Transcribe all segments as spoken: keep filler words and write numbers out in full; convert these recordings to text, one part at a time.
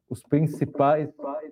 os principais...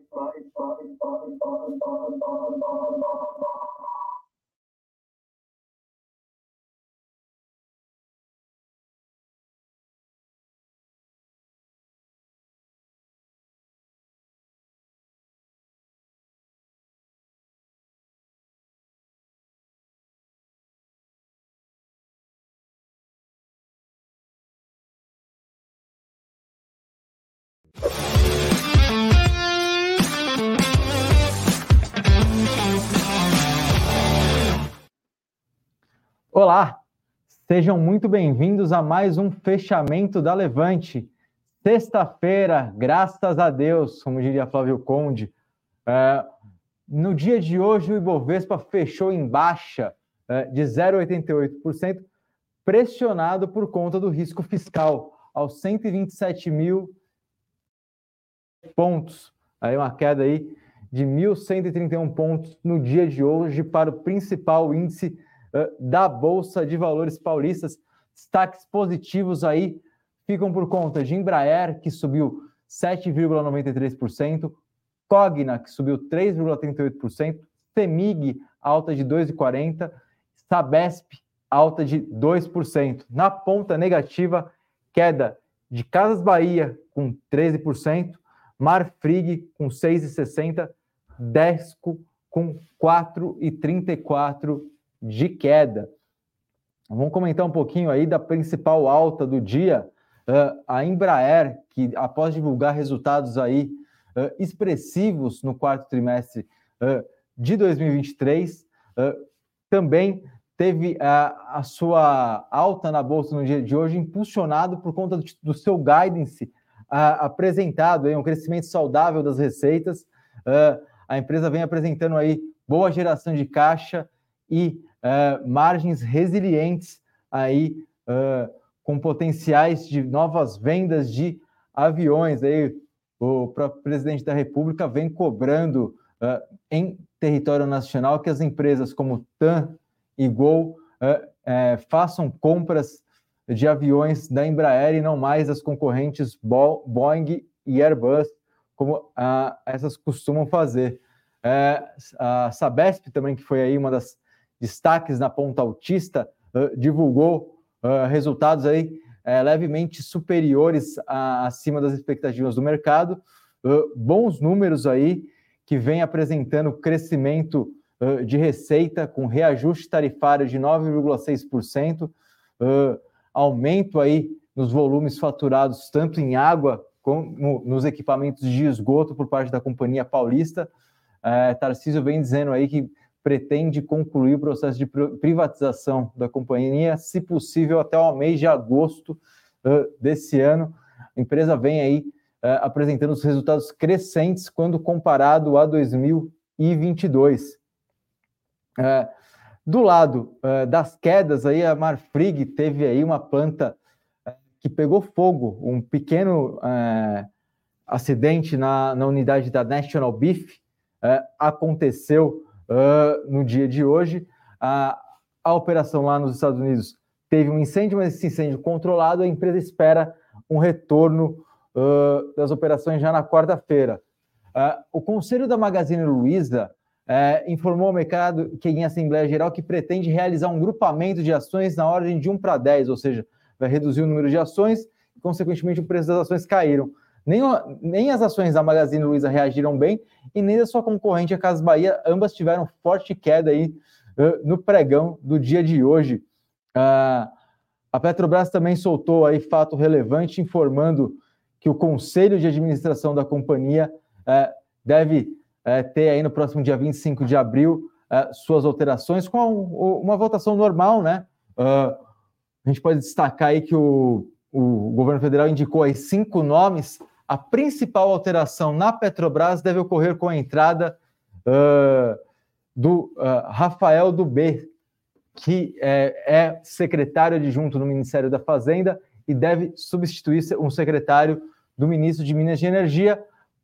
Olá, sejam muito bem-vindos a mais um fechamento da Levante. Sexta-feira, graças a Deus, como diria Flávio Conde. É, no dia de hoje, o Ibovespa fechou em baixa é, de zero vírgula oitenta e oito por cento, pressionado por conta do risco fiscal, aos cento e vinte e sete mil pontos. Aí uma queda aí de mil cento e trinta e um pontos no dia de hoje para o principal índice da Bolsa de Valores paulistas. Destaques positivos aí ficam por conta de Embraer, que subiu sete vírgula noventa e três por cento, Cogna, que subiu três vírgula trinta e oito por cento, Cemig, alta de dois vírgula quarenta por cento, Sabesp, alta de dois por cento. Na ponta negativa, queda de Casas Bahia, com treze por cento, Marfrig, com seis vírgula sessenta por cento, Desco, com quatro vírgula trinta e quatro por cento de queda. Vamos comentar um pouquinho aí da principal alta do dia, uh, a Embraer, que após divulgar resultados aí uh, expressivos no quarto trimestre uh, de dois mil e vinte e três, uh, também teve uh, a sua alta na bolsa no dia de hoje impulsionado por conta do, do seu guidance uh, apresentado, aí, um crescimento saudável das receitas. Uh, a empresa vem apresentando aí boa geração de caixa e uh, margens resilientes aí, uh, com potenciais de novas vendas de aviões. Aí, o próprio presidente da República vem cobrando uh, em território nacional que as empresas como TAM e Gol uh, uh, façam compras de aviões da Embraer e não mais as concorrentes Bo- Boeing e Airbus, como uh, essas costumam fazer. Uh, a Sabesp também, que foi aí uma das destaques na ponta altista, uh, divulgou uh, resultados aí uh, levemente superiores a, acima das expectativas do mercado, uh, bons números aí que vem apresentando crescimento uh, de receita com reajuste tarifário de nove vírgula seis por cento, uh, aumento aí nos volumes faturados tanto em água como nos equipamentos de esgoto por parte da Companhia Paulista. Uh, Tarcísio vem dizendo aí que pretende concluir o processo de privatização da companhia, se possível, até o mês de agosto uh, desse ano. A empresa vem aí uh, apresentando os resultados crescentes quando comparado a dois mil e vinte e dois. Uh, do lado uh, das quedas, aí, a Marfrig teve aí uma planta uh, que pegou fogo, um pequeno uh, acidente na, na unidade da National Beef uh, aconteceu Uh, no dia de hoje. A, a operação lá nos Estados Unidos teve um incêndio, mas esse incêndio controlado, a empresa espera um retorno uh, das operações já na quarta-feira. Uh, o Conselho da Magazine Luiza uh, informou ao mercado que em Assembleia Geral que pretende realizar um grupamento de ações na ordem de um para dez, ou seja, vai reduzir o número de ações e, consequentemente, o preço das ações caíram. Nem, nem as ações da Magazine Luiza reagiram bem e nem da sua concorrente, a Casas Bahia, ambas tiveram forte queda aí uh, no pregão do dia de hoje. Uh, a Petrobras também soltou aí fato relevante informando que o Conselho de Administração da companhia uh, deve uh, ter aí no próximo dia vinte e cinco de abril uh, suas alterações com a, uma votação normal, né? Uh, a gente pode destacar aí que o, o governo federal indicou aí cinco nomes. A principal alteração na Petrobras deve ocorrer com a entrada uh, do uh, Rafael Dubé, que é, é secretário adjunto no Ministério da Fazenda e deve substituir um secretário do ministro de Minas e Energia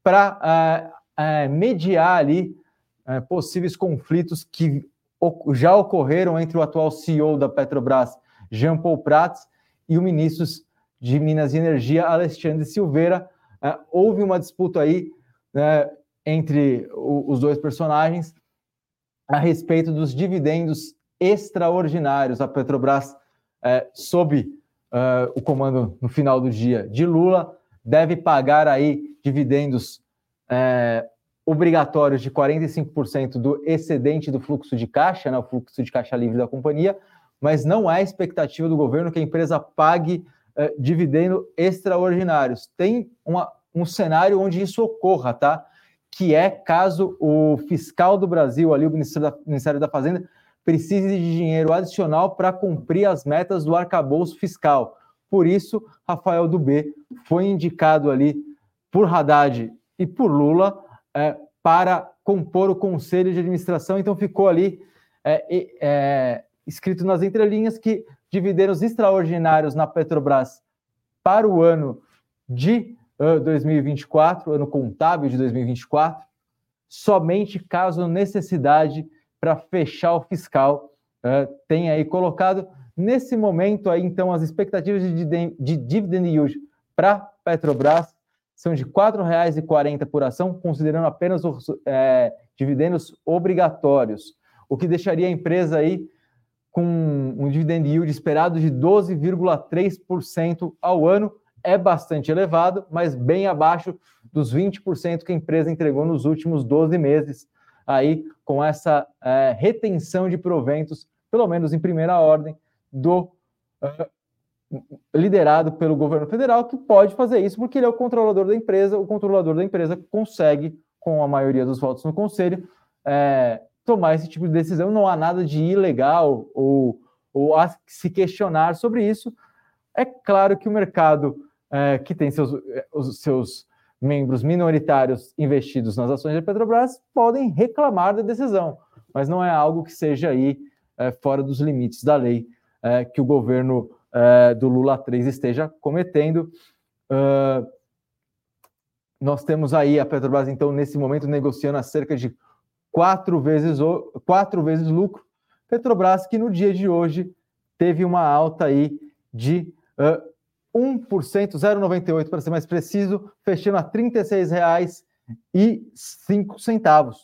para uh, uh, mediar ali uh, possíveis conflitos que já ocorreram entre o atual C E O da Petrobras, Jean Paul Prats, e o ministro de Minas e Energia, Alexandre Silveira, uh, houve uma disputa aí uh, entre o, os dois personagens a respeito dos dividendos extraordinários. A Petrobras, uh, sob uh, o comando no final do dia de Lula, deve pagar aí dividendos uh, obrigatórios de quarenta e cinco por cento do excedente do fluxo de caixa, né, o fluxo de caixa livre da companhia, mas não há expectativa do governo que a empresa pague uh, dividendos extraordinários. Tem uma, um cenário onde isso ocorra, tá? Que é caso o fiscal do Brasil, ali o Ministério da, Ministério da Fazenda, precise de dinheiro adicional para cumprir as metas do arcabouço fiscal. Por isso, Rafael Dubé foi indicado ali por Haddad e por Lula é, para compor o conselho de administração. Então ficou ali é, é, escrito nas entrelinhas que dividendos extraordinários na Petrobras para o ano de uh, dois mil e vinte e quatro, ano contábil de dois mil e vinte e quatro, somente caso necessidade para fechar o fiscal. Uh, tem aí colocado nesse momento aí, então, as expectativas de, de, de dividend yield para Petrobras são de quatro reais e quarenta centavos por ação, considerando apenas os é, dividendos obrigatórios, o que deixaria a empresa aí com um dividend yield esperado de doze vírgula três por cento ao ano. É bastante elevado, mas bem abaixo dos vinte por cento que a empresa entregou nos últimos doze meses, aí com essa é, retenção de proventos, pelo menos em primeira ordem, do uh, liderado pelo governo federal, que pode fazer isso porque ele é o controlador da empresa. O controlador da empresa consegue, com a maioria dos votos no conselho, é, tomar esse tipo de decisão. Não há nada de ilegal ou, ou a se questionar sobre isso. É claro que o mercado, é, que tem seus, os seus membros minoritários investidos nas ações da Petrobras, podem reclamar da decisão, mas não é algo que seja aí é, fora dos limites da lei é, que o governo é, do Lula três esteja cometendo. Uh, nós temos aí a Petrobras, então, nesse momento, negociando a cerca de quatro vezes, quatro vezes lucro. Petrobras, que no dia de hoje teve uma alta aí de uh, um por cento, zero vírgula noventa e oito por cento para ser mais preciso, fechando a trinta e seis reais e cinco centavos.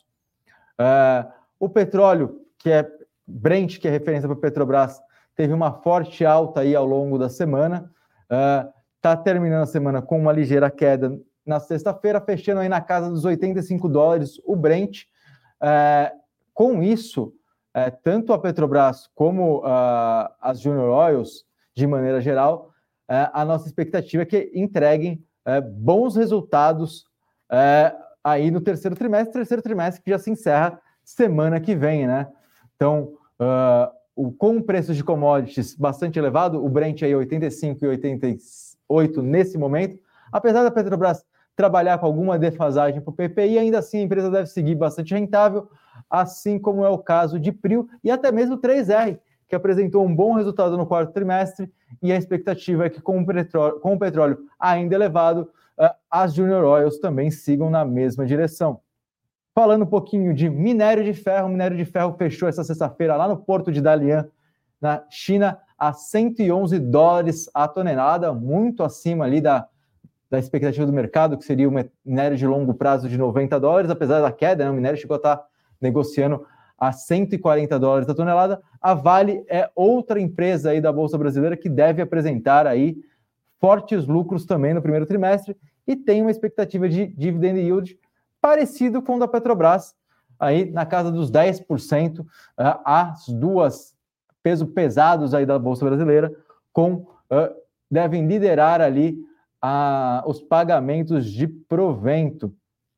Uh, o petróleo, que é Brent, que é referência para Petrobras, teve uma forte alta aí ao longo da semana. Está uh, terminando a semana com uma ligeira queda na sexta-feira, fechando aí na casa dos oitenta e cinco dólares o Brent. Uh, com isso, uh, tanto a Petrobras como uh, as Junior Oils, de maneira geral, uh, a nossa expectativa é que entreguem uh, bons resultados uh, aí no terceiro trimestre, terceiro trimestre que já se encerra semana que vem, né? Então, uh, o, com preços de commodities bastante elevado, o Brent aí oitenta e cinco e oitenta e oito nesse momento, apesar da Petrobras trabalhar com alguma defasagem para o P P I, ainda assim a empresa deve seguir bastante rentável, assim como é o caso de Prio e até mesmo o três R, que apresentou um bom resultado no quarto trimestre, e a expectativa é que com o petróleo, com o petróleo ainda elevado, as Junior Oils também sigam na mesma direção. Falando um pouquinho de minério de ferro, o minério de ferro fechou essa sexta-feira lá no porto de Dalian, na China, a cento e onze dólares a tonelada, muito acima ali da, da expectativa do mercado, que seria um minério de longo prazo de noventa dólares, apesar da queda, né, o minério chegou a estar negociando a cento e quarenta dólares a tonelada. A Vale é outra empresa aí da Bolsa Brasileira que deve apresentar aí fortes lucros também no primeiro trimestre e tem uma expectativa de dividend yield parecido com o da Petrobras, aí na casa dos dez por cento, uh, as duas pesos pesados aí da Bolsa Brasileira, com, uh, devem liderar ali uh, os pagamentos de provento.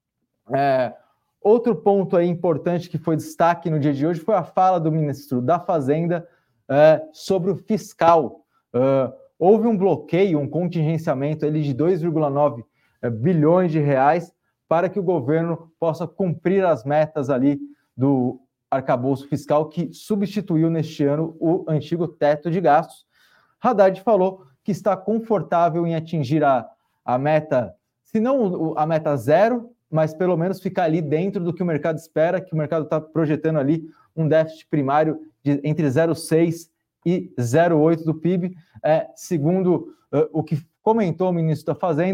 É, outro ponto aí importante que foi destaque no dia de hoje foi a fala do ministro da Fazenda uh, sobre o fiscal. Uh, houve um bloqueio, um contingenciamento ali de dois vírgula nove bilhões de reais para que o governo possa cumprir as metas ali do arcabouço fiscal que substituiu neste ano o antigo teto de gastos. Haddad falou que está confortável em atingir a, a meta, se não a meta zero, mas pelo menos ficar ali dentro do que o mercado espera, que o mercado está projetando ali um déficit primário de entre zero vírgula seis e zero vírgula oito do P I B. É, segundo uh, o que comentou o ministro da Fazenda,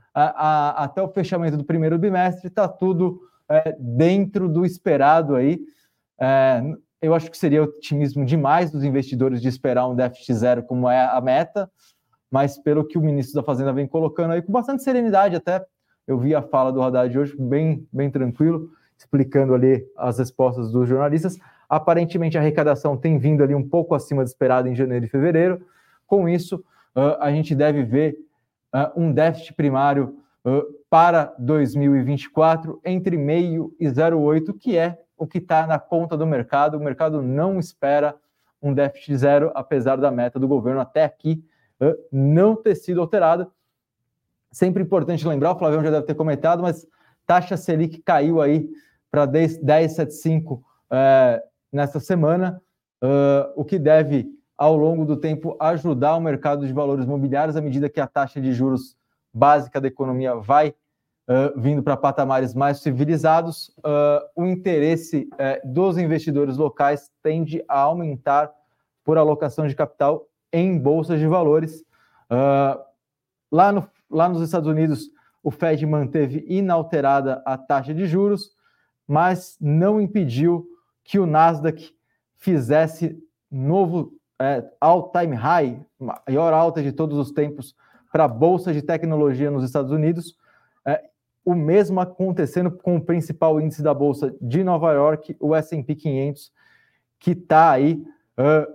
a, a, até o fechamento do primeiro bimestre está tudo é, dentro do esperado aí. É, eu acho que seria otimismo demais dos investidores de esperar um déficit zero como é a meta, mas pelo que o ministro da Fazenda vem colocando aí, com bastante serenidade até, eu vi a fala do Haddad hoje bem, bem tranquilo, explicando ali as respostas dos jornalistas. Aparentemente a arrecadação tem vindo ali um pouco acima do esperado em janeiro e fevereiro. Com isso, uh, a gente deve ver uh, um déficit primário uh, para dois mil e vinte e quatro entre zero vírgula cinco e zero vírgula oito, que é o que está na conta do mercado. O mercado não espera um déficit zero, apesar da meta do governo até aqui uh, não ter sido alterada. Sempre importante lembrar, o Flavião já deve ter comentado, mas taxa Selic caiu aí para dez vírgula setenta e cinco uh, nesta semana, uh, o que deve, ao longo do tempo, ajudar o mercado de valores mobiliários à medida que a taxa de juros básica da economia vai uh, vindo para patamares mais civilizados. Uh, o interesse uh, dos investidores locais tende a aumentar por alocação de capital em bolsas de valores. Uh, lá, no, lá nos Estados Unidos, o Fed manteve inalterada a taxa de juros, mas não impediu que o Nasdaq fizesse novo é, all-time high, maior alta de todos os tempos para a Bolsa de Tecnologia nos Estados Unidos. É, o mesmo acontecendo com o principal índice da Bolsa de Nova York, o S and P quinhentos, que está aí uh,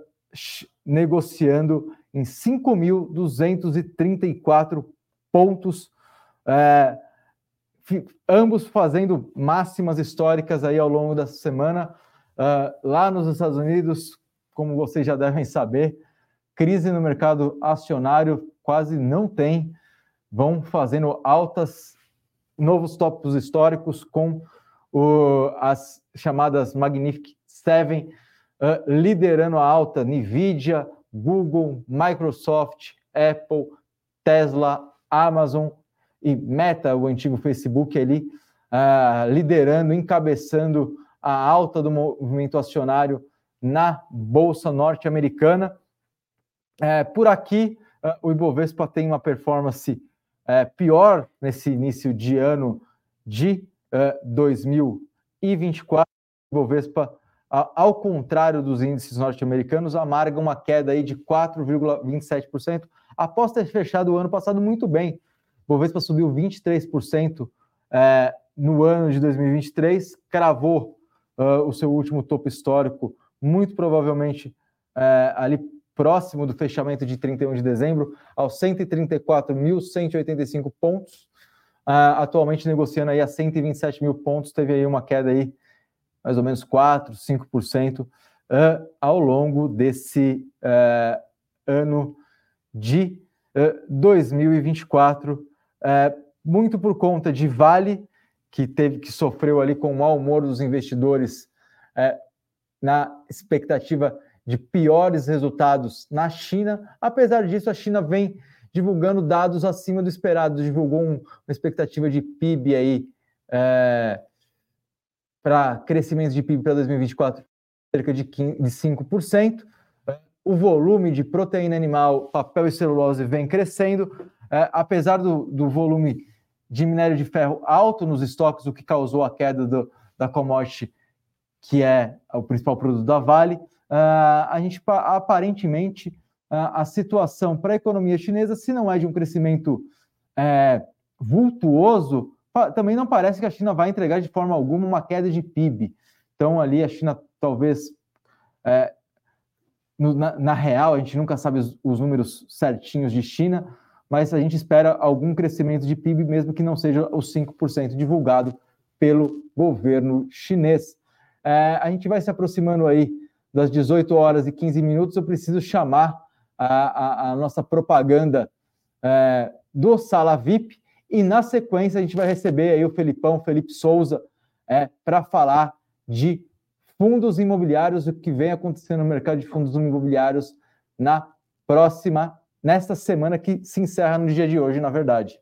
negociando em cinco mil duzentos e trinta e quatro pontos, é, ambos fazendo máximas históricas aí ao longo dessa semana. Uh, lá nos Estados Unidos, como vocês já devem saber, crise no mercado acionário quase não tem, vão fazendo altas, novos topos históricos com o, as chamadas Magnificent Seven, uh, liderando a alta: Nvidia, Google, Microsoft, Apple, Tesla, Amazon e Meta, o antigo Facebook ali, uh, liderando, encabeçando a alta do movimento acionário na Bolsa norte-americana. É, por aqui, uh, o Ibovespa tem uma performance uh, pior nesse início de ano de uh, dois mil e vinte e quatro. O Ibovespa, uh, ao contrário dos índices norte-americanos, amarga uma queda aí de quatro vírgula vinte e sete por cento, após ter fechado o ano passado muito bem. O Ibovespa subiu vinte e três por cento uh, no ano de dois mil e vinte e três, cravou Uh, o seu último topo histórico, muito provavelmente uh, ali próximo do fechamento de trinta e um de dezembro, aos cento e trinta e quatro mil cento e oitenta e cinco pontos, uh, atualmente negociando aí a cento e vinte e sete mil pontos, teve aí uma queda aí mais ou menos quatro, cinco por cento uh, ao longo desse uh, ano de uh, dois mil e vinte e quatro, uh, muito por conta de Vale, que teve que sofreu ali com o mau humor dos investidores é, na expectativa de piores resultados na China. Apesar disso, a China vem divulgando dados acima do esperado, divulgou um, uma expectativa de P I B aí é, para crescimento de P I B para dois mil e vinte e quatro cerca de, quinze, de cinco por cento. O volume de proteína animal, papel e celulose vem crescendo, é, apesar do, do volume de minério de ferro alto nos estoques, o que causou a queda do, da commodity, que é o principal produto da Vale. Uh, a gente, aparentemente, uh, a situação para a economia chinesa, se não é de um crescimento é, vultuoso, também não parece que a China vai entregar de forma alguma uma queda de P I B. Então, ali a China talvez, é, no, na, na real, a gente nunca sabe os, os números certinhos de China, mas a gente espera algum crescimento de P I B, mesmo que não seja os cinco por cento divulgado pelo governo chinês. É, a gente vai se aproximando aí das dezoito horas e quinze minutos, eu preciso chamar a, a, a nossa propaganda é, do Sala V I P, e na sequência a gente vai receber aí o Felipão, Felipe Souza, é, para falar de fundos imobiliários, o que vem acontecendo no mercado de fundos imobiliários na próxima nesta semana que se encerra no dia de hoje, na verdade.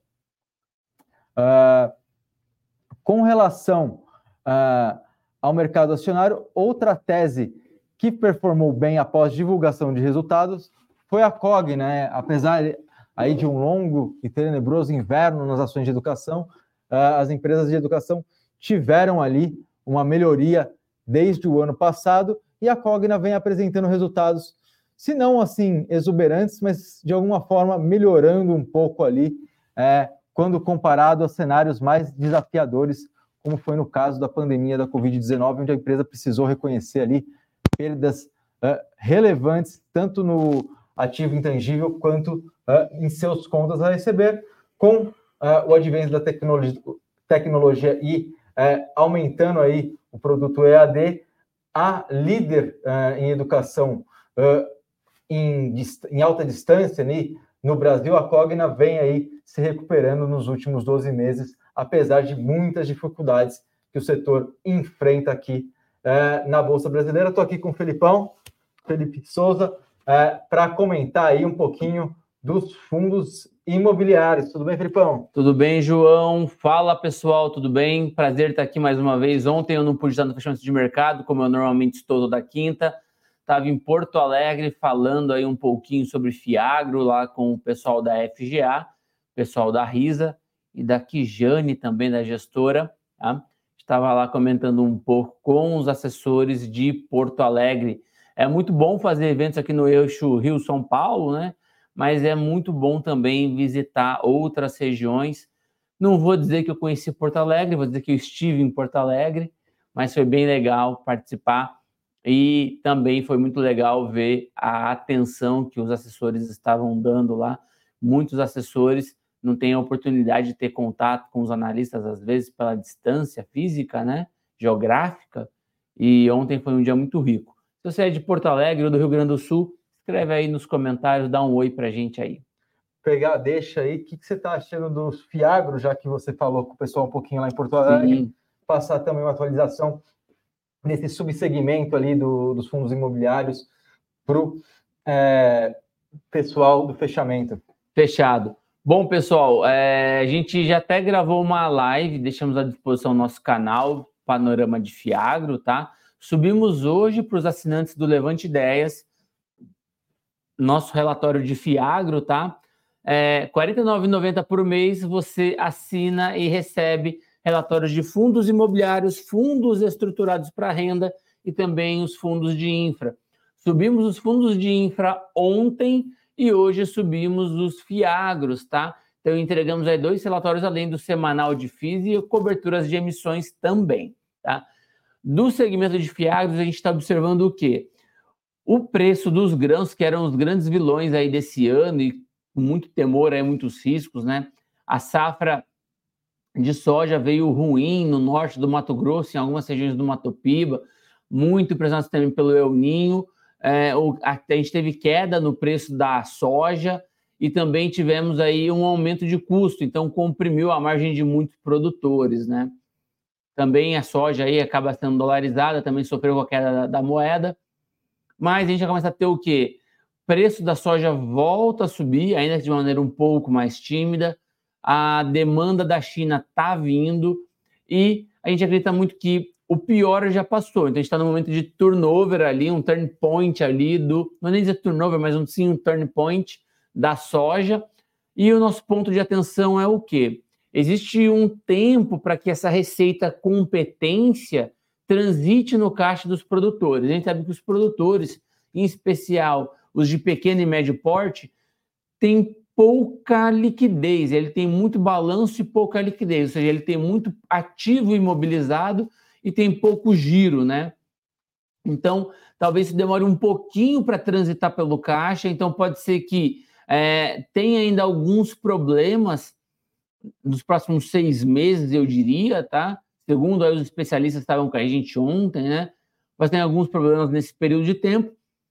Uh, com relação uh, ao mercado acionário, outra tese que performou bem após divulgação de resultados foi a C O G, né? Apesar aí de um longo e tenebroso inverno nas ações de educação, as empresas de educação tiveram ali uma melhoria desde o ano passado e a Cogna vem apresentando resultados, se não assim exuberantes, mas de alguma forma melhorando um pouco ali, é, quando comparado a cenários mais desafiadores, como foi no caso da pandemia da covid dezenove, onde a empresa precisou reconhecer ali perdas uh, relevantes, tanto no ativo intangível quanto uh, em seus contas a receber, com uh, o advento da tecnologia, tecnologia e uh, aumentando aí o produto E A D, a líder uh, em educação uh, em, em alta distância ali, no Brasil, a Cogna vem aí se recuperando nos últimos doze meses, apesar de muitas dificuldades que o setor enfrenta aqui é, na Bolsa Brasileira. Estou aqui com o Felipão, Felipe Souza, é, para comentar aí um pouquinho dos fundos imobiliários. Tudo bem, Felipão? Tudo bem, João. Fala, pessoal, tudo bem? Prazer estar aqui mais uma vez. Ontem eu não pude estar no fechamento de mercado, como eu normalmente estou toda quinta. Estava em Porto Alegre falando aí um pouquinho sobre Fiagro lá com o pessoal da F G A, pessoal da Risa e da Kijane também, da gestora, tá? Estava lá comentando um pouco com os assessores de Porto Alegre. É muito bom fazer eventos aqui no eixo Rio-São Paulo, né? Mas é muito bom também visitar outras regiões. Não vou dizer que eu conheci Porto Alegre, vou dizer que eu estive em Porto Alegre, mas foi bem legal participar. E também foi muito legal ver a atenção que os assessores estavam dando lá. Muitos assessores não têm a oportunidade de ter contato com os analistas, às vezes, pela distância física, né? Geográfica. E ontem foi um dia muito rico. Se você é de Porto Alegre ou do Rio Grande do Sul, escreve aí nos comentários, dá um oi pra gente aí. Pegar, deixa aí. O que, que você está achando dos Fiagro, já que você falou com o pessoal um pouquinho lá em Porto Alegre? Sim. Passar também uma atualização nesse subsegmento ali do, dos fundos imobiliários para o é, pessoal do fechamento. Fechado. Bom, pessoal, é, a gente já até gravou uma live, deixamos à disposição no nosso canal, Panorama de Fiagro, tá? Subimos hoje para os assinantes do Levante Ideias, nosso relatório de Fiagro, tá? É, quarenta e nove reais e noventa centavos por mês você assina e recebe relatórios de fundos imobiliários, fundos estruturados para renda e também os fundos de infra. Subimos os fundos de infra ontem e hoje subimos os Fiagros, tá? Então entregamos aí dois relatórios além do semanal de F I S e coberturas de emissões também, tá? Do segmento de Fiagros a gente está observando o quê? O preço dos grãos, que eram os grandes vilões aí desse ano e com muito temor aí, muitos riscos, né? A safra de soja veio ruim no norte do Mato Grosso, em algumas regiões do Mato Piba, muito pressionado também pelo El Ninho. É, o, a, a gente teve queda no preço da soja e também tivemos aí um aumento de custo, então comprimiu a margem de muitos produtores, né? Também a soja aí acaba sendo dolarizada, também sofreu com a queda da, da moeda, mas a gente já começa a ter o quê? O preço da soja volta a subir, ainda de maneira um pouco mais tímida, a demanda da China está vindo e a gente acredita muito que o pior já passou. Então a gente está no momento de turnover ali, um turn point ali do, não é nem dizer turnover, mas um, sim um turn point da soja. E o nosso ponto de atenção é o quê? Existe um tempo para que essa receita competência transite no caixa dos produtores. A gente sabe que os produtores, em especial os de pequeno e médio porte, têm pouca liquidez, ele tem muito balanço e pouca liquidez, ou seja, ele tem muito ativo imobilizado e tem pouco giro, né? Então, talvez se demore um pouquinho para transitar pelo caixa, então pode ser que é, tenha ainda alguns problemas nos próximos seis meses, eu diria, tá? Segundo aí os especialistas estavam com a gente ontem, né? Mas tem alguns problemas nesse período de tempo,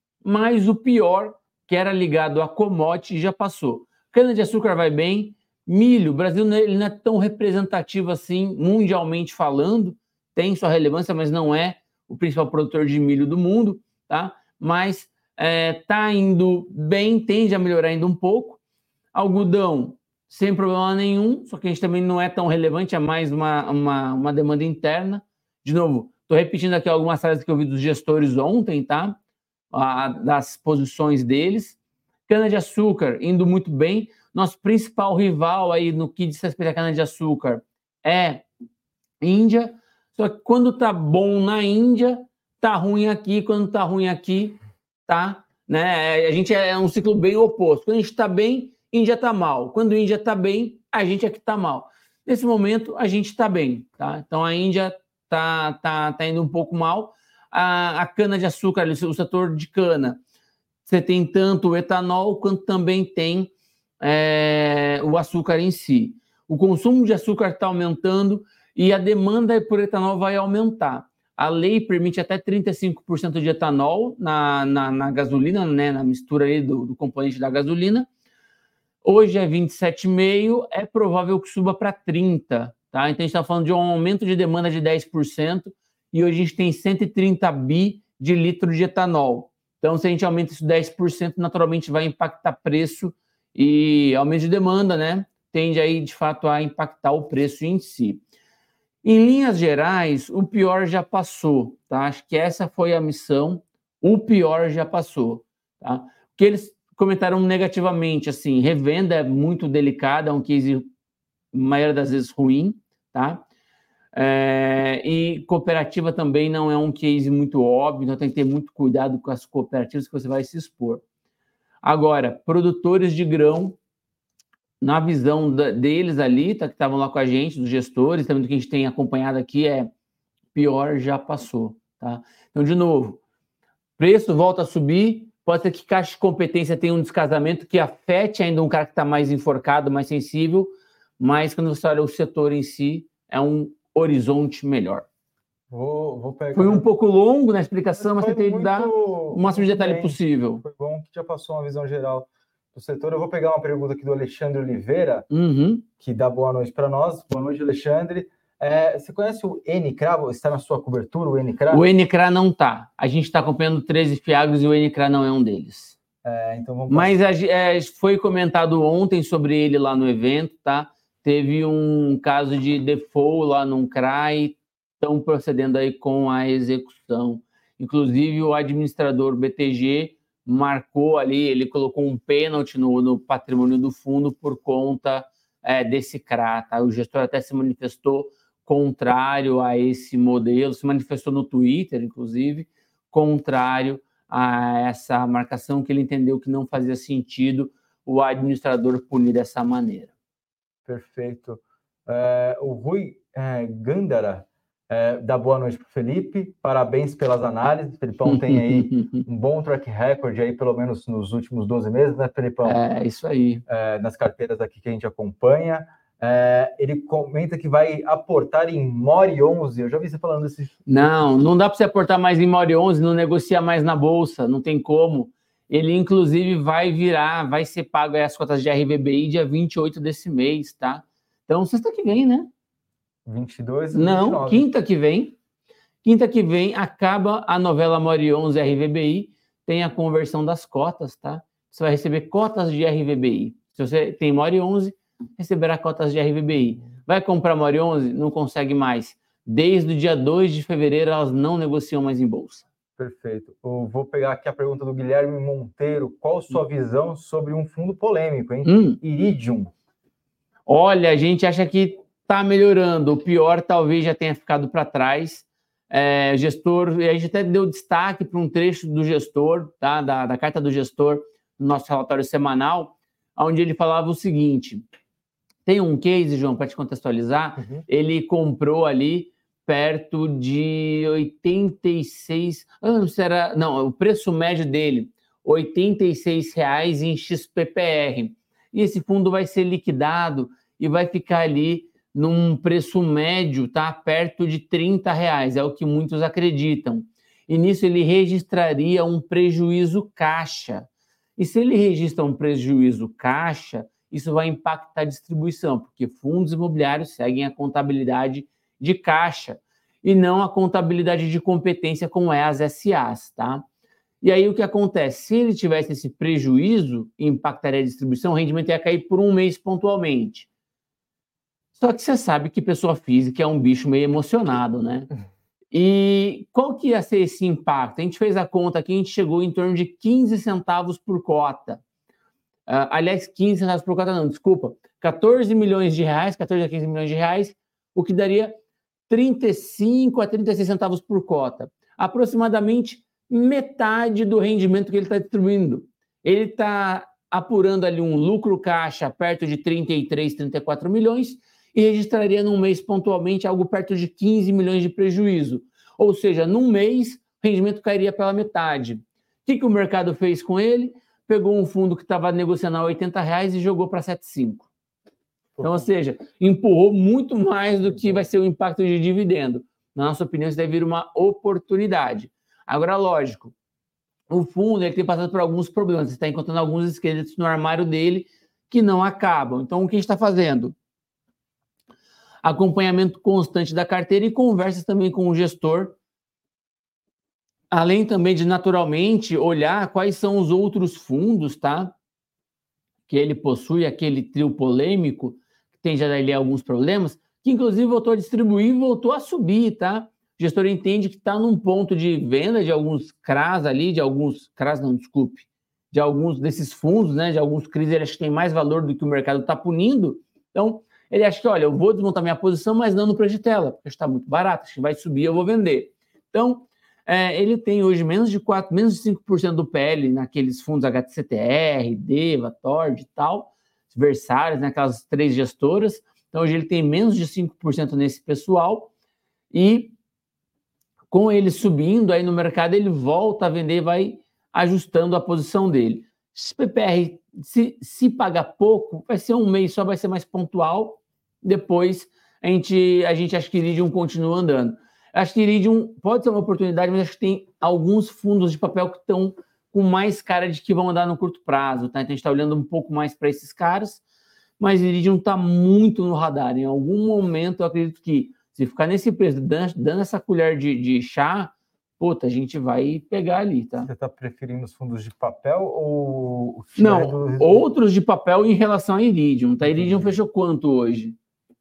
mas o pior, que era ligado a commodity, já passou. Cana-de-açúcar vai bem, milho, o Brasil ele não é tão representativo assim, mundialmente falando, tem sua relevância, mas não é o principal produtor de milho do mundo, tá? Mas está é, indo bem, tende a melhorar ainda um pouco. Algodão, sem problema nenhum, só que a gente também não é tão relevante, é mais uma, uma, uma demanda interna. De novo, estou repetindo aqui algumas frases que eu vi dos gestores ontem, tá? Ah, das posições deles. Cana-de-açúcar indo muito bem, Nosso principal rival aí no que diz respeito à cana-de-açúcar é Índia, só que quando tá bom na Índia, tá ruim aqui, quando tá ruim aqui, tá, né? A gente é um ciclo bem oposto. Quando a gente tá bem, Índia tá mal. Quando a Índia tá bem, a gente aqui tá mal. Nesse momento, a gente tá bem, tá? Então, a Índia tá, tá, tá indo um pouco mal. A, a cana-de-açúcar, o setor de cana, você tem tanto o etanol, quanto também tem é, o açúcar em si. O consumo de açúcar está aumentando e a demanda por etanol vai aumentar. A lei permite até trinta e cinco por cento de etanol na, na, na gasolina, né, na mistura aí do, do componente da gasolina. Hoje é vinte e sete vírgula cinco por cento, é provável que suba para trinta por cento. Tá? Então, a gente está falando de um aumento de demanda de dez por cento e hoje a gente tem cento e trinta bi de litro de etanol. Então, se a gente aumenta isso dez por cento, naturalmente vai impactar preço e aumento de demanda, né? Tende aí, de fato, a impactar o preço em si. Em linhas gerais, o pior já passou, tá? Acho que essa foi a missão, o pior já passou, tá? Porque eles comentaram negativamente, assim, revenda é muito delicada, é um case, na maioria das vezes, ruim, tá? É, e cooperativa também não é um case muito óbvio, então tem que ter muito cuidado com as cooperativas que você vai se expor. Agora, produtores de grão, na visão da, deles ali, tá, que estavam lá com a gente, dos gestores, também do que a gente tem acompanhado aqui, é pior já passou, tá? Então, de novo, preço volta a subir, pode ser que caixa de competência tenha um descasamento que afete ainda um cara que está mais enforcado, mais sensível, mas quando você olha o setor em si, é um horizonte melhor. Vou, vou pegar... Foi um pouco longo na explicação, mas Foi tentei muito, dar o máximo de detalhe bem. possível. Foi bom que já passou uma visão geral do setor. Eu vou pegar uma pergunta aqui do Alexandre Oliveira, uhum. que dá boa noite para nós. Boa noite, Alexandre. É, você conhece o N C R A? Está na sua cobertura, o N C R A? O N C R A não está. A gente está acompanhando treze Fiagros e o N C R A não é um deles. É, então vamos Mas a, é, foi comentado ontem sobre ele lá no evento, tá? Teve um caso de default lá no C R A e estão procedendo aí com a execução. Inclusive, o administrador B T G marcou ali, ele colocou um pênalti no, no patrimônio do fundo por conta é, desse C R A. Tá? O gestor até se manifestou contrário a esse modelo, se manifestou no Twitter, inclusive, contrário a essa marcação, que ele entendeu que não fazia sentido o administrador punir dessa maneira. Perfeito. É, o Rui é, Gandara é, dá boa noite para o Felipe. Parabéns pelas análises. Felipão tem aí um bom track record, aí, pelo menos nos últimos doze meses, né, Felipão? É, isso aí. É, nas carteiras aqui que a gente acompanha. É, ele comenta que vai aportar em Mori onze. Eu já vi você falando desse... Não, não dá para você aportar mais em Mori onze, não negocia mais na Bolsa, não tem como. Ele, inclusive, vai virar, vai ser pago as cotas de R V B I dia vinte e oito desse mês, tá? Então, sexta que vem, né? vinte e dois? Não, vinte e nove. quinta que vem. Quinta que vem acaba a novela Mori onze R V B I, tem a conversão das cotas, tá? Você vai receber cotas de R V B I. Se você tem Mori onze, receberá cotas de R V B I. Vai comprar Mori onze? Não consegue mais. Desde o dia dois de fevereiro, elas não negociam mais em bolsa. Perfeito. Eu vou pegar aqui a pergunta do Guilherme Monteiro. Qual sua visão sobre um fundo polêmico, hein? Hum. Iridium. Olha, a gente acha que está melhorando. O pior talvez já tenha ficado para trás. É, gestor, a gente até deu destaque para um trecho do gestor, tá? da, da carta do gestor, no nosso relatório semanal, onde ele falava o seguinte: tem um case, João, para te contextualizar, uhum. Ele comprou ali perto de oitenta e seis... Não, era, não, o preço médio dele, oitenta e seis reais em X P P R. E esse fundo vai ser liquidado e vai ficar ali num preço médio, tá? Perto de trinta reais, é o que muitos acreditam. E nisso ele registraria um prejuízo caixa. E se ele registra um prejuízo caixa, isso vai impactar a distribuição, porque fundos imobiliários seguem a contabilidade de caixa e não a contabilidade de competência, como é as S As, tá? E aí o que acontece? Se ele tivesse esse prejuízo, impactaria a distribuição, o rendimento ia cair por um mês pontualmente. Só que você sabe que pessoa física é um bicho meio emocionado, né? E qual que ia ser esse impacto? A gente fez a conta aqui, a gente chegou em torno de quinze centavos por cota. Uh, aliás, quinze centavos por cota não, desculpa, quatorze milhões de reais, quatorze a quinze milhões de reais, o que daria trinta e cinco a trinta e seis centavos por cota. Aproximadamente metade do rendimento que ele está distribuindo. Ele está apurando ali um lucro caixa perto de trinta e três, trinta e quatro milhões e registraria num mês pontualmente algo perto de quinze milhões de prejuízo. Ou seja, num mês, o rendimento cairia pela metade. O que, que o mercado fez com ele? Pegou um fundo que estava negociando a oitenta reais e jogou para sete vírgula cinco. Então, ou seja, empurrou muito mais do que vai ser o impacto de dividendo. Na nossa opinião, isso deve vir uma oportunidade. Agora, lógico, o fundo ele tem passado por alguns problemas. Você está encontrando alguns esqueletos no armário dele que não acabam. Então, o que a gente está fazendo? Acompanhamento constante da carteira e conversas também com o gestor, além também de, naturalmente, olhar quais são os outros fundos, tá? Que ele possui, aquele trio polêmico, que tem já ali alguns problemas, que inclusive voltou a distribuir e voltou a subir, tá? O gestor entende que está num ponto de venda de alguns C R As ali, de alguns... C R As não, desculpe. De alguns desses fundos, né? De alguns C R Is, ele acha que tem mais valor do que o mercado está punindo. Então, ele acha que, olha, eu vou desmontar minha posição, mas não no preço de tela, porque está muito barato, acho que vai subir, eu vou vender. Então, é, ele tem hoje menos de quatro, menos de cinco por cento do P L naqueles fundos H T C T R, Deva, Tord e tal, Versários, né, aquelas três gestoras. Então, hoje ele tem menos de cinco por cento nesse pessoal e com ele subindo aí no mercado, ele volta a vender e vai ajustando a posição dele. Se P P R, se, se pagar pouco, vai ser um mês só, vai ser mais pontual. Depois, a gente, a gente acha que Iridium continua andando. Acho que Iridium pode ser uma oportunidade, mas acho que tem alguns fundos de papel que estão com mais cara de que vão andar no curto prazo, tá? Então, a gente está olhando um pouco mais para esses caras, mas Iridium está muito no radar. Em algum momento, eu acredito que se ficar nesse preço, dando, dando essa colher de, de chá, puta, a gente vai pegar ali, tá? Você está preferindo os fundos de papel ou... Não, do... outros de papel em relação a Iridium, tá? Iridium fechou quanto hoje?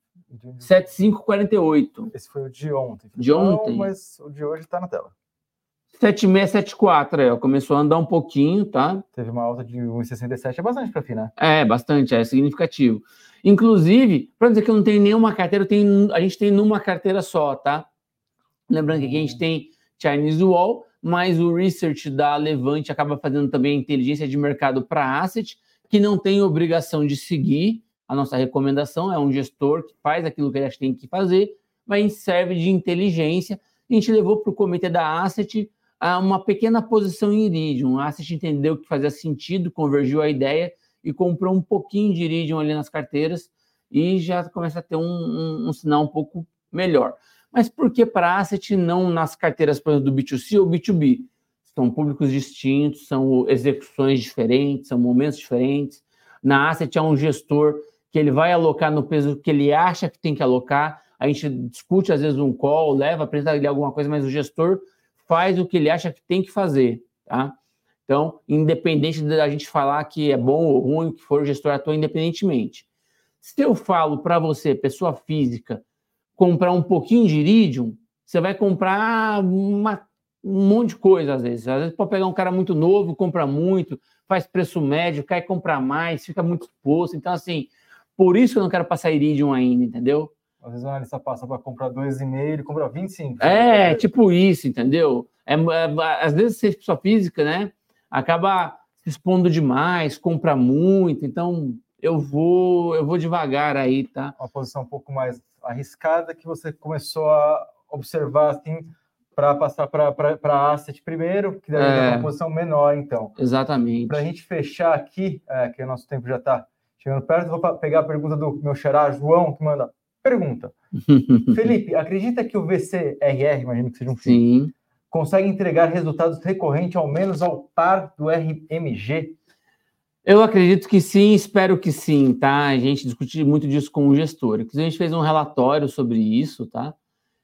sete mil quinhentos e quarenta e oito. Esse foi o de ontem. De ontem? Mas o de hoje está na tela. sete mil seiscentos e setenta e quatro, é, começou a andar um pouquinho, tá? Teve uma alta de um vírgula sessenta e sete, é bastante para afinar. É, bastante, é significativo. Inclusive, para dizer que eu não tenho nenhuma carteira, eu tenho, a gente tem numa carteira só, tá? Lembrando que aqui a gente tem Chinese Wall, mas o research da Levante acaba fazendo também inteligência de mercado para asset, que não tem obrigação de seguir a nossa recomendação, é um gestor que faz aquilo que ele acha que tem que fazer, mas serve de inteligência. A gente levou para o comitê da asset uma pequena posição em Iridium. A asset entendeu que fazia sentido, convergiu a ideia e comprou um pouquinho de Iridium ali nas carteiras e já começa a ter um, um, um sinal um pouco melhor. Mas por que para asset não nas carteiras, por exemplo, do B dois C ou B dois B? São públicos distintos, são execuções diferentes, são momentos diferentes. Na asset há um gestor que ele vai alocar no peso que ele acha que tem que alocar. A gente discute, às vezes, um call, leva, apresenta ali alguma coisa, mas o gestor faz o que ele acha que tem que fazer, tá? Então, independente da gente falar que é bom ou ruim, o que for, o gestor atua independentemente. Se eu falo para você, pessoa física, comprar um pouquinho de Iridium, você vai comprar uma, um monte de coisa, às vezes. Às vezes pode pegar um cara muito novo, compra muito, faz preço médio, cai comprar mais, fica muito exposto. Então, assim, por isso que eu não quero passar Iridium ainda, entendeu? Às vezes o analista passa para comprar dois vírgula cinco, ele compra vinte e cinco. É, né? Tipo isso, entendeu? É, é, às vezes, ser pessoa física, né, acaba se expondo demais, compra muito, então eu vou, eu vou devagar aí, tá? Uma posição um pouco mais arriscada que você começou a observar, assim, para passar para asset primeiro, que daí é uma posição menor, então. Exatamente. Para a gente fechar aqui, é, que o nosso tempo já está chegando perto, vou pegar a pergunta do meu xará, João, que manda... Pergunta. Felipe, acredita que o V C R R, imagino que seja um filho, Sim. consegue entregar resultados recorrentes ao menos ao par do R M G? Eu acredito que sim, espero que sim, tá? A gente discutiu muito disso com o gestor. Inclusive, a gente fez um relatório sobre isso, tá?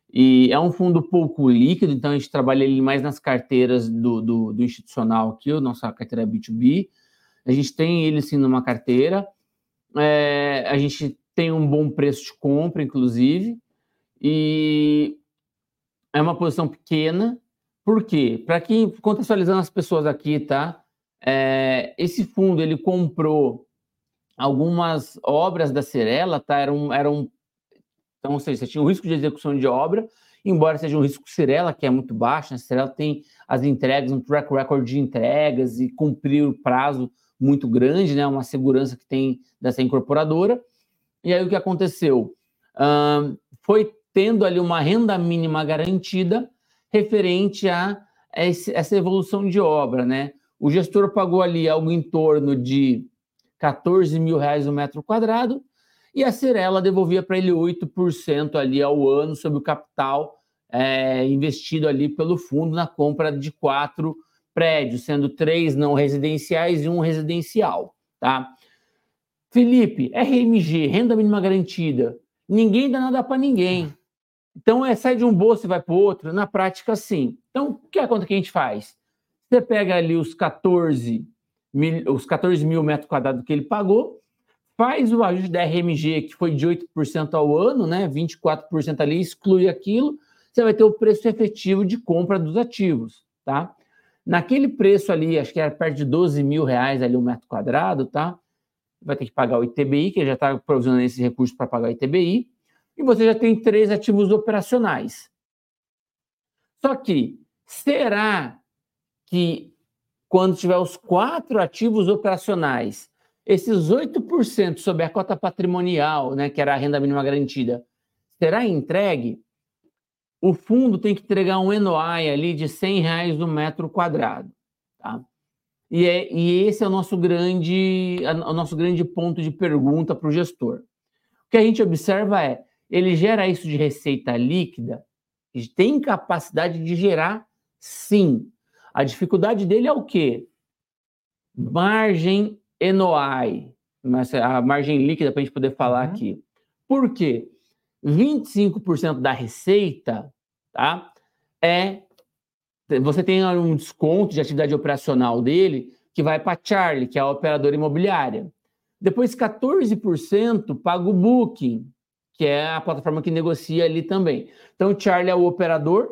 E é um fundo pouco líquido, então a gente trabalha ele mais nas carteiras do, do, do institucional aqui, a nossa carteira é B dois B. A gente tem ele sim numa carteira. É, a gente tem um bom preço de compra, inclusive, e é uma posição pequena. Por quê? Para quem, contextualizando as pessoas aqui, tá? é, esse fundo ele comprou algumas obras da Cyrela, tá? Eram, eram, então, ou seja, você tinha um risco de execução de obra, embora seja um risco Cyrela, que é muito baixo, né? A Cyrela tem as entregas, um track record de entregas e cumprir o prazo muito grande, né? Uma segurança que tem dessa incorporadora. E aí o que aconteceu? Uh, foi tendo ali uma renda mínima garantida referente a esse, essa evolução de obra, né? O gestor pagou ali algo em torno de quatorze mil reais o metro quadrado e a Cyrela devolvia para ele oito por cento ali ao ano sobre o capital é, investido ali pelo fundo na compra de quatro prédios, sendo três não residenciais e um residencial, tá? Felipe, R M G, renda mínima garantida, ninguém dá nada para ninguém. Então, é, sai de um bolso e vai para o outro, na prática, sim. Então, o que é a conta que a gente faz? Você pega ali os quatorze mil, os quatorze mil metros quadrados que ele pagou, faz o ajuste da R M G, que foi de oito por cento ao ano, né? vinte e quatro por cento ali, exclui aquilo, você vai ter o preço efetivo de compra dos ativos, tá? Naquele preço ali, acho que era perto de doze mil reais ali o metro quadrado, tá? Vai ter que pagar o I T B I, que já está provisionando esse recurso para pagar o I T B I, e você já tem três ativos operacionais. Só que, será que quando tiver os quatro ativos operacionais, esses oito por cento sobre a cota patrimonial, né, que era a renda mínima garantida, será entregue? O fundo tem que entregar um N O I ali de cem reais no metro quadrado, tá? E, é, e esse é o nosso grande, o nosso grande ponto de pergunta para o gestor. O que a gente observa é, ele gera isso de receita líquida? Tem capacidade de gerar, sim. A dificuldade dele é o quê? Margem N O I, a margem líquida para a gente poder falar uhum. aqui. Por quê? vinte e cinco por cento da receita, tá, é... Você tem um desconto de atividade operacional dele que vai para a Charlie, que é a operadora imobiliária. Depois, quatorze por cento paga o Booking, que é a plataforma que negocia ali também. Então, o Charlie é o operador,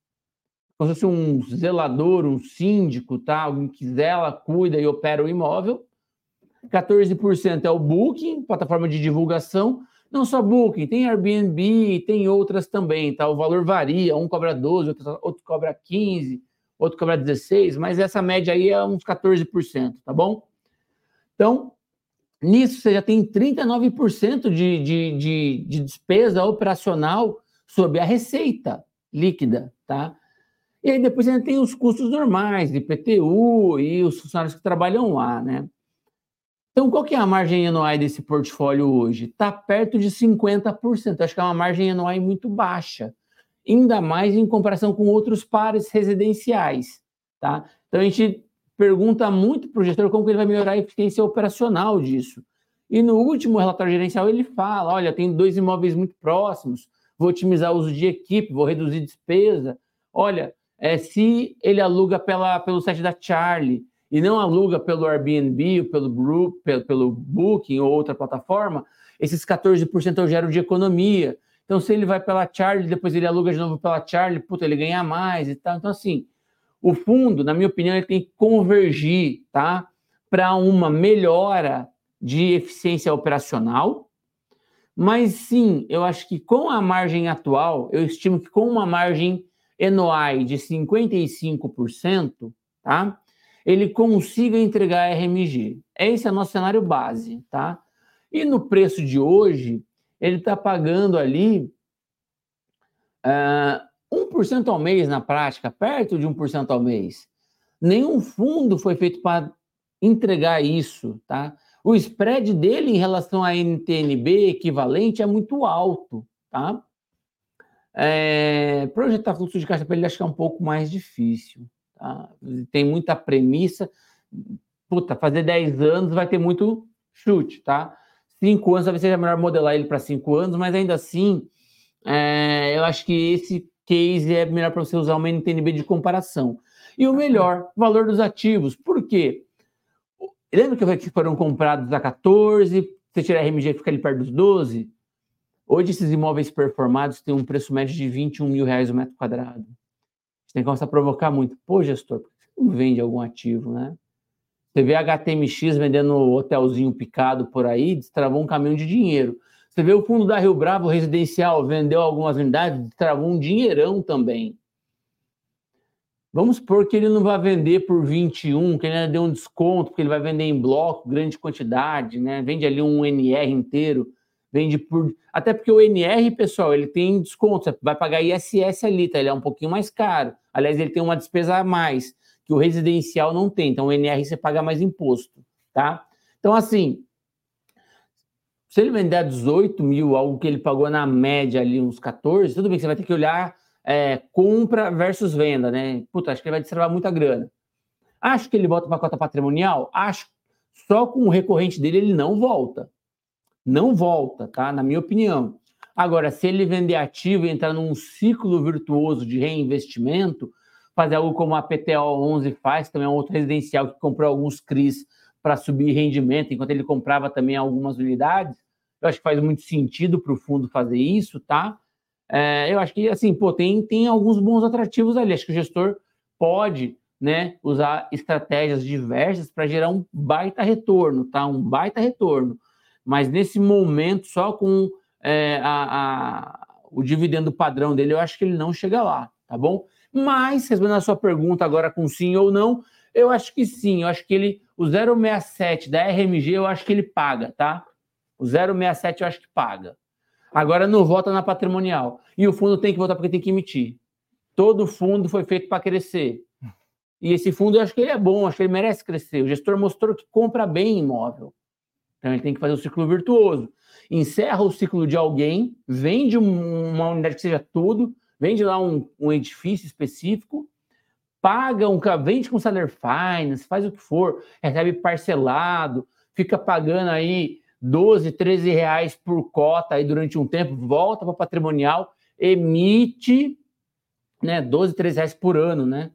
como se fosse um zelador, um síndico, tá? Alguém que zela, cuida e opera o imóvel. quatorze por cento é o Booking, plataforma de divulgação. Não só Booking, tem Airbnb, tem outras também, tá? O valor varia, um cobra doze, outro, outro cobra quinze, outro cobra dezesseis, mas essa média aí é uns quatorze por cento, tá bom? Então, nisso você já tem trinta e nove por cento de, de, de, de despesa operacional sobre a receita líquida, tá? E aí depois ainda tem os custos normais, de I P T U e os funcionários que trabalham lá, né? Então, qual que é a margem N O I desse portfólio hoje? Está perto de cinquenta por cento. Acho que é uma margem N O I muito baixa, ainda mais em comparação com outros pares residenciais, tá? Então, a gente pergunta muito para o gestor como que ele vai melhorar a eficiência operacional disso. E no último relatório gerencial ele fala, olha, tem dois imóveis muito próximos, vou otimizar o uso de equipe, vou reduzir despesa. Olha, é, se ele aluga pela, pelo site da Charlie, e não aluga pelo Airbnb, pelo, Bru, pelo, pelo Booking ou outra plataforma, esses quatorze por cento eu gero de economia. Então, se ele vai pela Charlie, depois ele aluga de novo pela Charlie, puta, ele ganha mais e tal. Então, assim, o fundo, na minha opinião, ele tem que convergir, tá, para uma melhora de eficiência operacional. Mas, sim, eu acho que com a margem atual, eu estimo que com uma margem N O I de cinquenta e cinco por cento, tá, ele consiga entregar R M G. Esse é o nosso cenário base, tá? E no preço de hoje, ele está pagando ali uh, um por cento ao mês na prática, perto de um por cento ao mês. Nenhum fundo foi feito para entregar isso, tá? O spread dele em relação a N T N B equivalente é muito alto, tá? É, projetar fluxo de caixa para ele acho que é um pouco mais difícil. Tá? Tem muita premissa. Puta, fazer dez anos vai ter muito chute, tá? cinco anos talvez seja melhor modelar ele para cinco anos, mas ainda assim, é, eu acho que esse case é melhor para você usar uma N T N B de comparação. E o melhor, valor dos ativos. Por quê? Lembra que foram comprados a quatorze, você tira a R M G e fica ali perto dos doze? Hoje esses imóveis performados têm um preço médio de vinte e um mil reais o metro quadrado. Você tem que começar a provocar muito. Pô, gestor, por que você não vende algum ativo, né? Você vê a H T M X vendendo hotelzinho picado por aí, destravou um caminhão de dinheiro. Você vê o fundo da Rio Bravo Residencial, vendeu algumas unidades, destravou um dinheirão também. Vamos supor que ele não vai vender por vinte e um, que ele ainda deu um desconto, porque ele vai vender em bloco, grande quantidade, né? Vende ali um N R inteiro, vende por... Até porque o N R, pessoal, ele tem desconto, você vai pagar I S S ali, tá? Ele é um pouquinho mais caro. Aliás, ele tem uma despesa a mais, que o residencial não tem. Então, o N R você paga mais imposto, tá? Então, assim, se ele vender a dezoito mil, algo que ele pagou na média ali, uns quatorze, tudo bem que você vai ter que olhar é, compra versus venda, né? Puta, acho que ele vai destravar muita grana. Acho que ele volta para a cota patrimonial? Acho. Só com o recorrente dele ele não volta. Não volta, tá? Na minha opinião. Agora, se ele vender ativo e entrar num ciclo virtuoso de reinvestimento, fazer algo como a P T O onze faz, também é um outro residencial que comprou alguns C R Is para subir rendimento, enquanto ele comprava também algumas unidades, eu acho que faz muito sentido para o fundo fazer isso, tá? É, eu acho que, assim, pô, tem, tem alguns bons atrativos ali, acho que o gestor pode, né, usar estratégias diversas para gerar um baita retorno, tá? Um baita retorno. Mas nesse momento, só com é, a, a, o dividendo padrão dele, eu acho que ele não chega lá, tá bom? Mas, respondendo a sua pergunta agora com sim ou não, eu acho que sim, eu acho que ele, o zero vírgula sessenta e sete da R M G, eu acho que ele paga, tá? O zero vírgula sessenta e sete eu acho que paga. Agora não volta na patrimonial. E o fundo tem que voltar porque tem que emitir. Todo fundo foi feito para crescer. E esse fundo eu acho que ele é bom, acho que ele merece crescer. O gestor mostrou que compra bem imóvel. Então ele tem que fazer o ciclo virtuoso. Encerra o ciclo de alguém, vende um, uma unidade que seja tudo, vende lá um, um edifício específico, paga um, vende com seller finance, faz o que for, recebe parcelado, fica pagando aí doze, treze reais por cota aí durante um tempo, volta para patrimonial, emite, né, doze, treze reais por ano, né?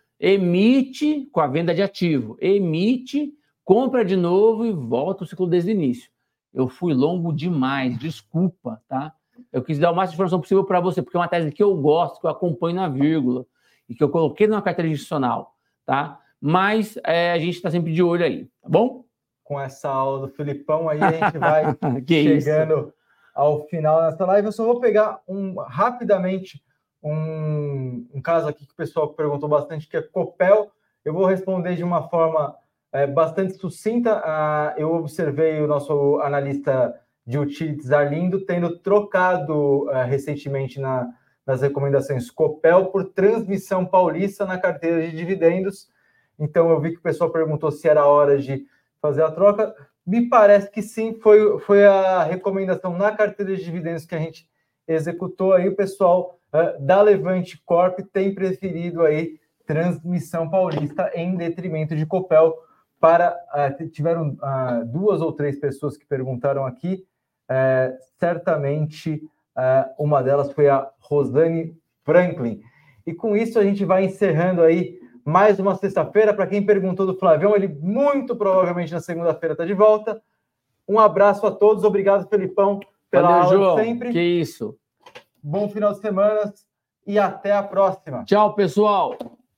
Emite com a venda de ativo, emite, compra de novo e volta o ciclo desde o início. Eu fui longo demais, desculpa, tá? Eu quis dar o máximo de informação possível para você, porque é uma tese que eu gosto, que eu acompanho na vírgula, e que eu coloquei numa carteira institucional, tá? Mas é, a gente está sempre de olho aí, tá bom? Com essa aula do Filipão aí, a gente vai chegando isso? ao final dessa live. Eu só vou pegar um, rapidamente um, um caso aqui que o pessoal perguntou bastante, que é Copel. Eu vou responder de uma forma é, bastante sucinta. Ah, eu observei o nosso analista de utilities, Arlindo, tendo trocado ah, recentemente na, nas recomendações Copel por Transmissão Paulista na carteira de dividendos. Então, eu vi que o pessoal perguntou se era hora de fazer a troca. Me parece que sim, foi, foi a recomendação na carteira de dividendos que a gente executou aí. O pessoal uh, da Levante Corp tem preferido aí Transmissão Paulista em detrimento de Copel. Para, uh, tiveram uh, duas ou três pessoas que perguntaram aqui, uh, certamente uh, uma delas foi a Rosane Franklin. E com isso a gente vai encerrando aí mais uma sexta-feira. Para quem perguntou do Flavião, ele muito provavelmente na segunda-feira está de volta. Um abraço a todos. Obrigado, Felipão, pela Valeu, aula João. de sempre. Que isso. Bom final de semana e até a próxima. Tchau, pessoal.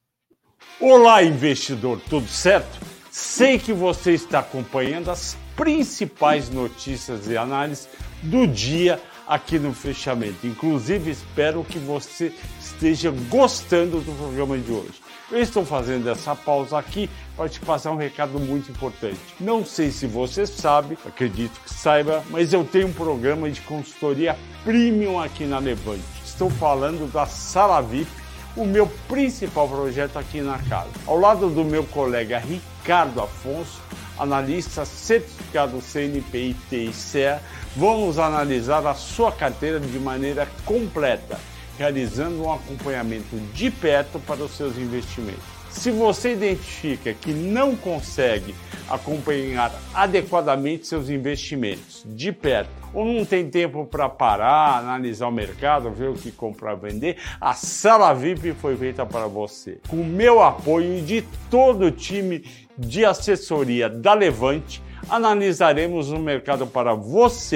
Olá, investidor. Tudo certo? Sei que você está acompanhando as principais notícias e análises do dia aqui no Fechamento. Inclusive, espero que você esteja gostando do programa de hoje. Eu estou fazendo essa pausa aqui para te passar um recado muito importante. Não sei se você sabe, acredito que saiba, mas eu tenho um programa de consultoria premium aqui na Levante. Estou falando da Sala V I P, o meu principal projeto aqui na casa. Ao lado do meu colega Ricardo Afonso, analista certificado C N P I T e C E A, vamos analisar a sua carteira de maneira completa, realizando um acompanhamento de perto para os seus investimentos. Se você identifica que não consegue acompanhar adequadamente seus investimentos de perto, ou não tem tempo para parar, analisar o mercado, ver o que comprar, vender, a Sala V I P foi feita para você. Com o meu apoio e de todo o time de assessoria da Levante, analisaremos o mercado para você,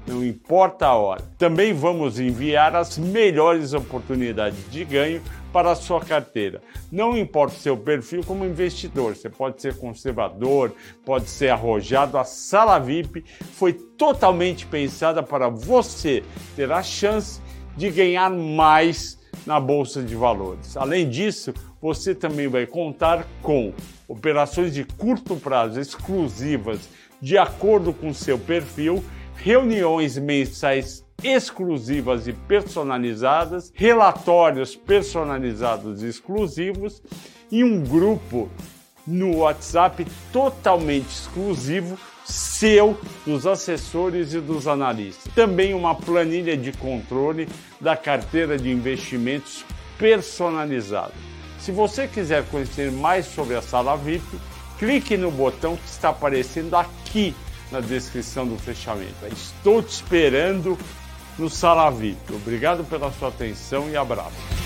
não importa a hora. Também vamos enviar as melhores oportunidades de ganho para a sua carteira. Não importa o seu perfil como investidor, você pode ser conservador, pode ser arrojado. A Sala V I P foi totalmente pensada para você ter a chance de ganhar mais na Bolsa de Valores. Além disso, você também vai contar com operações de curto prazo exclusivas de acordo com seu perfil, reuniões mensais exclusivas e personalizadas, relatórios personalizados exclusivos e um grupo no WhatsApp totalmente exclusivo seu, dos assessores e dos analistas. Também uma planilha de controle da carteira de investimentos personalizada. Se você quiser conhecer mais sobre a Sala V I P, clique no botão que está aparecendo aqui na descrição do fechamento. Estou te esperando no Sala V I P. Obrigado pela sua atenção e abraço.